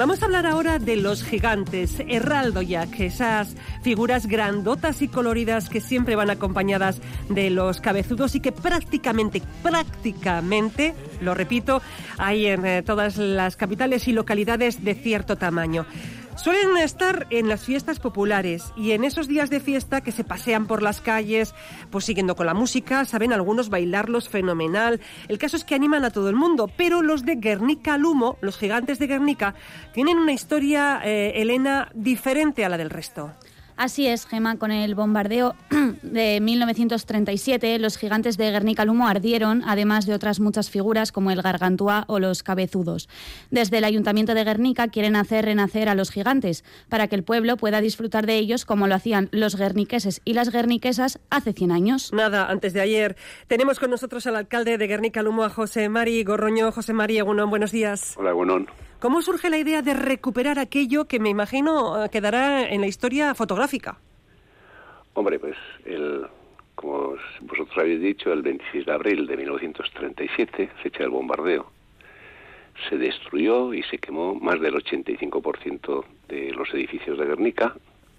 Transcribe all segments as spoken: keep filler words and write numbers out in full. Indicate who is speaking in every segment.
Speaker 1: Vamos a hablar ahora de los gigantes, herraldoiak, esas figuras grandotas y coloridas que siempre van acompañadas de los cabezudos y que prácticamente, prácticamente, lo repito, hay en eh, todas las capitales y localidades de cierto tamaño. Suelen estar en las fiestas populares y en esos días de fiesta que se pasean por las calles, pues siguiendo con la música, saben algunos bailarlos fenomenal. El caso es que animan a todo el mundo, pero los de Guernica Lumo, los gigantes de Guernica, tienen una historia, eh, Elena, diferente a la del resto.
Speaker 2: Así es, Gemma, con el bombardeo de mil novecientos treinta y siete, los gigantes de Guernica Lumo ardieron, además de otras muchas figuras como el Gargantúa o los cabezudos. Desde el Ayuntamiento de Guernica quieren hacer renacer a los gigantes, para que el pueblo pueda disfrutar de ellos como lo hacían los guerniqueses y las guerniquesas hace cien años.
Speaker 1: Nada, antes de ayer. Tenemos con nosotros al alcalde de Guernica Lumo, a José Mari Gorroño. José Mari, Egunon, buenos días.
Speaker 3: Hola, Egunon.
Speaker 1: ¿Cómo surge la idea de recuperar aquello que me imagino quedará en la historia fotográfica?
Speaker 3: Hombre, pues, el, como vosotros habéis dicho, el veintiséis de abril de mil novecientos treinta y siete, fecha del bombardeo, se destruyó y se quemó más del ochenta y cinco por ciento de los edificios de Guernica,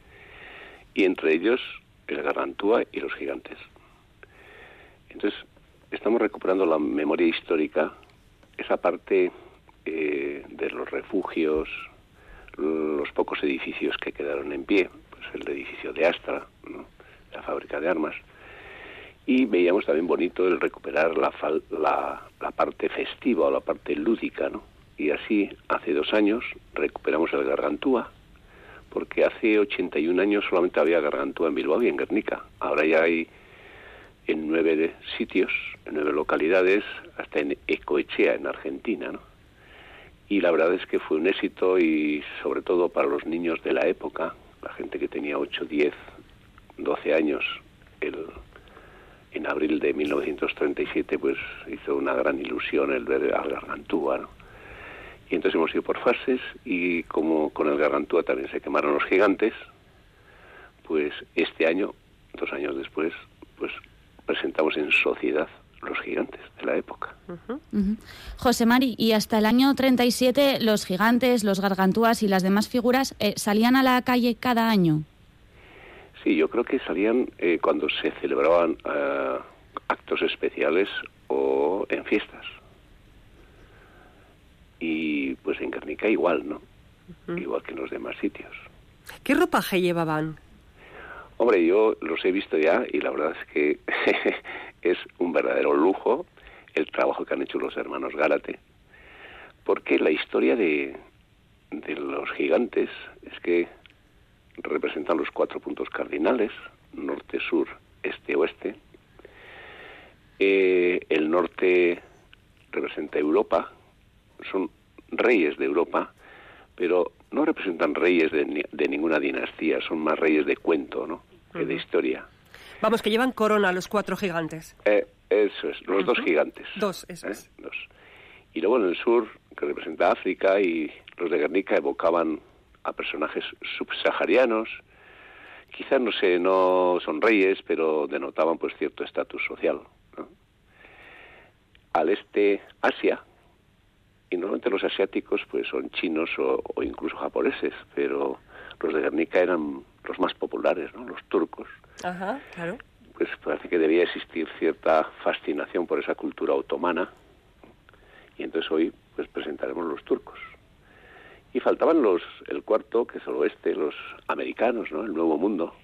Speaker 3: y entre ellos el Gargantúa y los gigantes. Entonces, estamos recuperando la memoria histórica, esa parte Eh, de los refugios, los pocos edificios que quedaron en pie, pues el edificio de Astra, ¿no?, la fábrica de armas, y veíamos también bonito el recuperar la, fal- la, la parte festiva o la parte lúdica, ¿no? Y así, hace dos años, recuperamos el Gargantúa, porque hace ochenta y un años solamente había Gargantúa en Bilbao y en Guernica. Ahora ya hay en nueve sitios, en nueve localidades, hasta en Ecoechea, en Argentina, ¿no? Y la verdad es que fue un éxito, y sobre todo para los niños de la época, la gente que tenía ocho, diez, doce años, el, en abril de mil novecientos treinta y siete, pues hizo una gran ilusión el ver al Gargantúa, ¿no? Y entonces hemos ido por fases, y como con el Gargantúa también se quemaron los gigantes, pues este año, dos años después, pues presentamos en sociedad los gigantes de la época.
Speaker 2: Uh-huh. Uh-huh. José Mari, y hasta el año treinta y siete los gigantes, los gargantúas y las demás figuras eh, salían a la calle cada año.
Speaker 3: Sí, yo creo que salían eh, cuando se celebraban eh, actos especiales o en fiestas. Y pues en Guernica igual, ¿no? Uh-huh. Igual que en los demás sitios.
Speaker 1: ¿Qué ropaje llevaban?
Speaker 3: Hombre, yo los he visto ya y la verdad es que es un verdadero lujo el trabajo que han hecho los hermanos Gárate, porque la historia de, de los gigantes es que representan los cuatro puntos cardinales, norte, sur, este, oeste. Eh, el norte representa Europa, son reyes de Europa, pero no representan reyes de, de ninguna dinastía, son más reyes de cuento, ¿no?, que uh-huh. de historia.
Speaker 1: Vamos, que llevan corona los cuatro gigantes.
Speaker 3: Eh, eso es, los uh-huh. dos gigantes.
Speaker 1: Dos, eso
Speaker 3: ¿eh?
Speaker 1: es.
Speaker 3: Dos. Y luego en el sur, que representa África, y los de Guernica evocaban a personajes subsaharianos, quizás, no sé, no son reyes, pero denotaban pues cierto estatus social, ¿no? Al este, Asia, y normalmente los asiáticos pues son chinos o, o incluso japoneses, pero los de Guernica eran los más populares, ¿no?, los turcos.
Speaker 1: Ajá, claro.
Speaker 3: Pues parece que debía existir cierta fascinación por esa cultura otomana, y entonces hoy pues presentaremos los turcos. Y faltaban los, el cuarto, que es el oeste, los americanos, ¿no?, el Nuevo Mundo.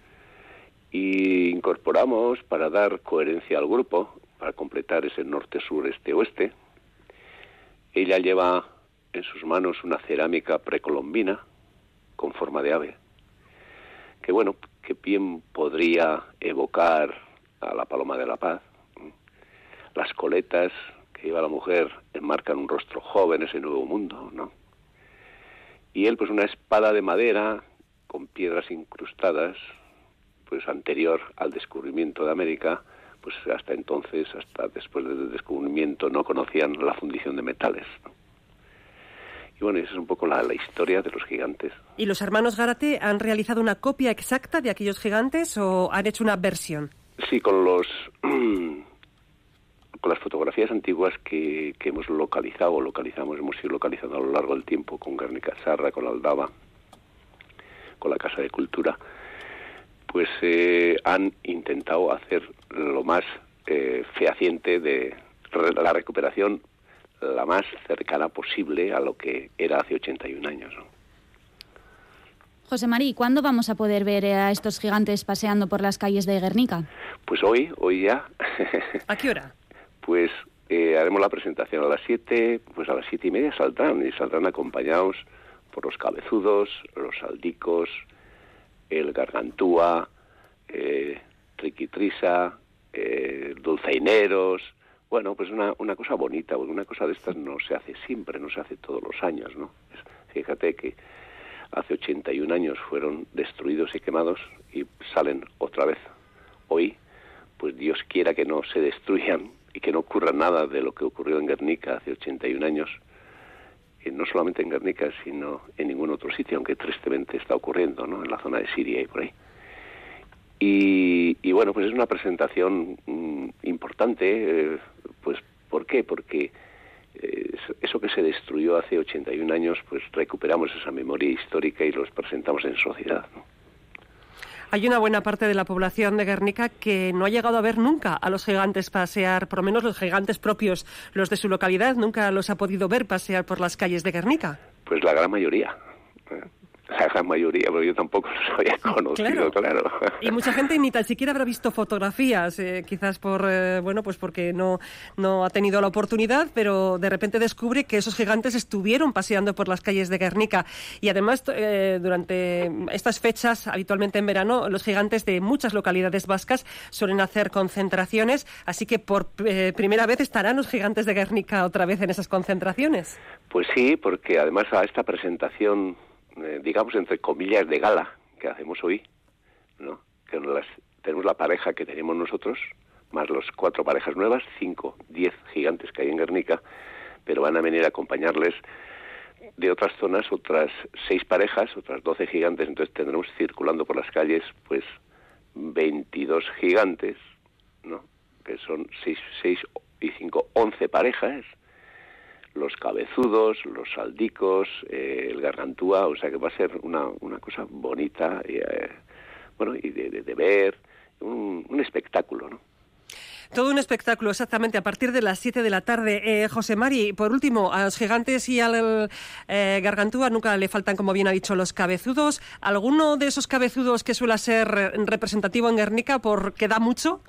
Speaker 3: Y incorporamos, para dar coherencia al grupo, para completar ese norte, sur, este, oeste, ella lleva en sus manos una cerámica precolombina con forma de ave, que bueno, que bien podría evocar a la paloma de la paz. Las coletas que lleva la mujer enmarcan un rostro joven, ese nuevo mundo, ¿no? Y él, pues una espada de madera con piedras incrustadas, pues anterior al descubrimiento de América, pues hasta entonces, hasta después del descubrimiento, no conocían la fundición de metales, ¿no? Y bueno, esa es un poco la, la historia de los gigantes.
Speaker 1: ¿Y los hermanos Gárate han realizado una copia exacta de aquellos gigantes o han hecho una versión?
Speaker 3: Sí, con los con las fotografías antiguas que, que hemos localizado o localizamos, hemos ido localizando a lo largo del tiempo con Guernica Zarra, con Aldaba, con la Casa de Cultura, pues eh, han intentado hacer lo más eh, fehaciente de la recuperación la más cercana posible a lo que era hace ochenta y un años, ¿no?
Speaker 2: José María, ¿cuándo vamos a poder ver a estos gigantes paseando por las calles de Guernica?
Speaker 3: Pues hoy, hoy ya.
Speaker 1: ¿A qué hora?
Speaker 3: Pues eh, haremos la presentación a las siete, pues a las siete y media saldrán, y saldrán acompañados por los cabezudos, los saldicos, el gargantúa, eh, triquitrisa, eh, dulceineros. Bueno, pues una, una cosa bonita, porque una cosa de estas no se hace siempre, no se hace todos los años, ¿no? Fíjate que hace ochenta y un años fueron destruidos y quemados y salen otra vez. Hoy, pues Dios quiera que no se destruyan y que no ocurra nada de lo que ocurrió en Guernica hace ochenta y un años, y no solamente en Guernica, sino en ningún otro sitio, aunque tristemente está ocurriendo, ¿no? En la zona de Siria y por ahí. Y, y bueno, pues es una presentación mmm, importante, eh, pues ¿por qué? Porque eh, eso que se destruyó hace ochenta y un años, pues recuperamos esa memoria histórica y los presentamos en sociedad, ¿no?
Speaker 1: Hay una buena parte de la población de Guernica que no ha llegado a ver nunca a los gigantes pasear, por lo menos los gigantes propios, los de su localidad, nunca los ha podido ver pasear por las calles de Guernica.
Speaker 3: Pues la gran mayoría. ¿eh? La gran mayoría, porque yo tampoco los había conocido, claro. claro.
Speaker 1: Y mucha gente ni tan siquiera habrá visto fotografías, eh, quizás por, eh, bueno, pues porque no, no ha tenido la oportunidad, pero de repente descubre que esos gigantes estuvieron paseando por las calles de Guernica. Y además, eh, durante estas fechas, habitualmente en verano, los gigantes de muchas localidades vascas suelen hacer concentraciones, así que por eh, primera vez estarán los gigantes de Guernica otra vez en esas concentraciones.
Speaker 3: Pues sí, porque además a esta presentación, Eh, digamos, entre comillas, de gala que hacemos hoy, ¿no? Que las, tenemos la pareja que tenemos nosotros, más las cuatro parejas nuevas, cinco, diez gigantes que hay en Guernica, pero van a venir a acompañarles de otras zonas, otras seis parejas, otras doce gigantes, entonces tendremos circulando por las calles, pues, veintidós gigantes, ¿no? Que son seis, seis y cinco, once parejas, los cabezudos, los saldicos, eh, el gargantúa, o sea que va a ser una, una cosa bonita, y, eh, bueno, y de, de, de ver, un, un espectáculo, ¿no?
Speaker 1: Todo un espectáculo, exactamente, a partir de las siete de la tarde. Eh, José Mari, por último, a los gigantes y al eh, gargantúa nunca le faltan, como bien ha dicho, los cabezudos. ¿Alguno de esos cabezudos que suele ser representativo en Guernica porque da mucho?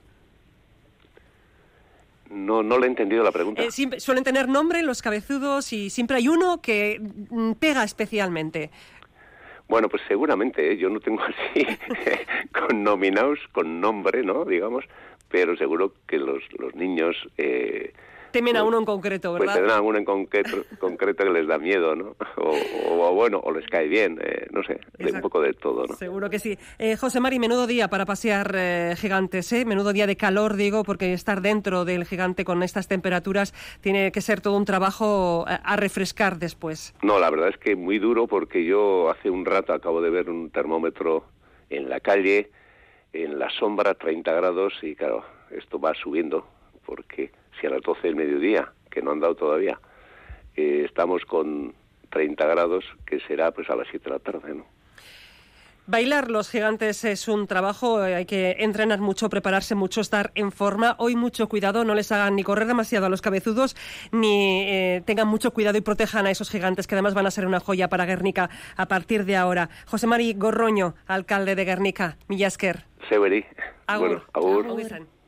Speaker 3: No, no le he entendido la pregunta.
Speaker 1: Eh, siempre, suelen tener nombre los cabezudos y siempre hay uno que pega especialmente.
Speaker 3: Bueno, pues seguramente, ¿eh? Yo no tengo así con nominados, con nombre, ¿no? Digamos, pero seguro que los, los niños... Eh,
Speaker 1: temen
Speaker 3: pues,
Speaker 1: a uno en concreto, ¿verdad?
Speaker 3: Pues temen a uno en concreto, concreto que les da miedo, ¿no? O, o, o bueno, o les cae bien, eh, no sé, de un poco de todo, ¿no?
Speaker 1: Seguro que sí. Eh, José Mari, menudo día para pasear eh, gigantes, ¿eh? Menudo día de calor, digo, porque estar dentro del gigante con estas temperaturas tiene que ser todo un trabajo a, a refrescar después.
Speaker 3: No, la verdad es que muy duro, porque yo hace un rato acabo de ver un termómetro en la calle, en la sombra, treinta grados, y claro, esto va subiendo, porque si a las doce del mediodía, que no han dado todavía, eh, estamos con treinta grados, que será pues a las siete de la tarde, ¿no?
Speaker 1: Bailar los gigantes es un trabajo, hay que entrenar mucho, prepararse mucho, estar en forma. Hoy mucho cuidado, no les hagan ni correr demasiado a los cabezudos, ni eh, tengan mucho cuidado y protejan a esos gigantes, que además van a ser una joya para Guernica a partir de ahora. José Mari Gorroño, alcalde de Guernica, mila esker.
Speaker 3: Zeberi.
Speaker 1: Agur.
Speaker 3: Bueno, agur.
Speaker 1: Agur.